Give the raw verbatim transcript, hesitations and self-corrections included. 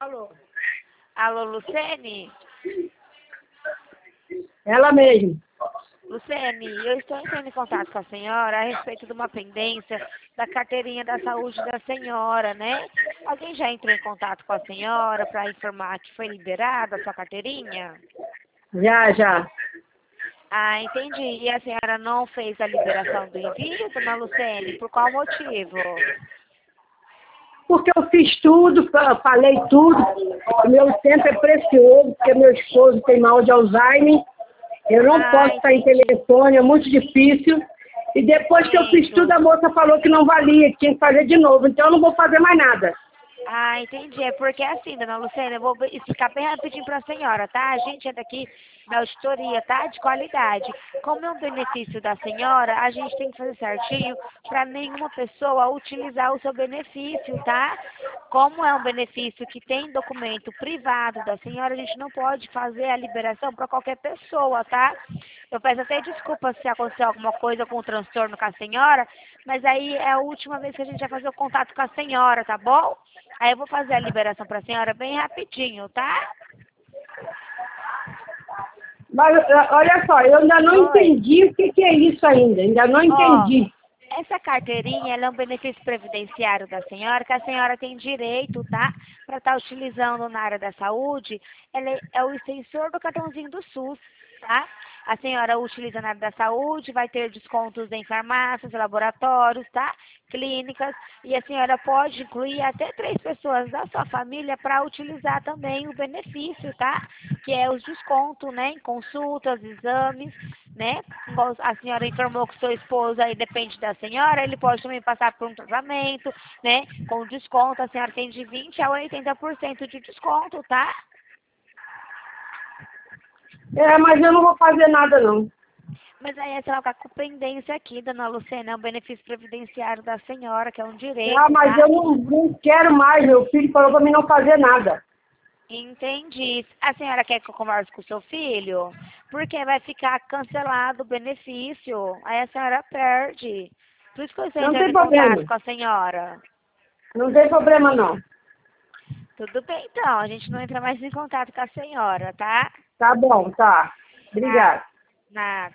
Alô? Alô, Lucene? Ela mesmo. Lucene, eu estou entrando em contato com a senhora a respeito de uma pendência da carteirinha da saúde da senhora, né? Alguém já entrou em contato com a senhora para informar que foi liberada a sua carteirinha? Já, já. Ah, entendi. E a senhora não fez a liberação do envio, dona Lucene? Por qual motivo? Porque eu fiz tudo, fa- falei tudo. O meu tempo é precioso, porque meu esposo tem mal de Alzheimer. Eu não Ah, posso estar em entendi. telefone, é muito difícil. E depois que eu fiz Entendo. tudo, a moça falou que não valia, que tinha que fazer de novo. Então eu não vou fazer mais nada. Ah, entendi. É porque assim, dona Lucena, eu vou explicar bem rapidinho para a senhora, tá? A gente é daqui da auditoria, tá? De qualidade. Como é um benefício da senhora, a gente tem que fazer certinho para nenhuma pessoa utilizar o seu benefício, tá? Como é um benefício que tem documento privado da senhora, a gente não pode fazer a liberação para qualquer pessoa, tá? Eu peço até desculpa se aconteceu alguma coisa com o transtorno com a senhora, mas aí é a última vez que a gente vai fazer o contato com a senhora, tá bom? Aí eu vou fazer a liberação para a senhora bem rapidinho, tá? Mas eh, olha só, eu ainda não Oi. entendi o que, que é isso ainda. Ainda não Ó, entendi. essa carteirinha, ela é um benefício previdenciário da senhora, que a senhora tem direito, tá? Para estar utilizando na área da saúde, ela é, é o extensor do cartãozinho do SUS, tá? A senhora utiliza na área da saúde, vai ter descontos em farmácias, laboratórios, tá? Clínicas, e a senhora pode incluir até três pessoas da sua família para utilizar também o benefício, tá? Que é os descontos, né? Em consultas, exames, né? Igual a senhora informou que seu esposo aí depende da senhora, ele pode também passar por um tratamento, né? Com desconto, a senhora tem de vinte a oitenta por cento de desconto, tá? É, mas eu não vou fazer nada, não. Mas aí a senhora fica com pendência aqui, dona Lucena, é um benefício previdenciário da senhora, que é um Ah, direito, mas tá? eu não, não quero mais. Meu filho falou para mim não fazer nada. Entendi. A senhora quer que eu converse com o seu filho? Porque vai ficar cancelado o benefício. Aí a senhora perde. Por isso que eu estou Não entrando tem em contato problema. com a senhora. Não tem problema, não. Tudo bem, então. A gente não entra mais em contato com a senhora, tá? Tá bom, tá. Nada. Obrigada. Nada.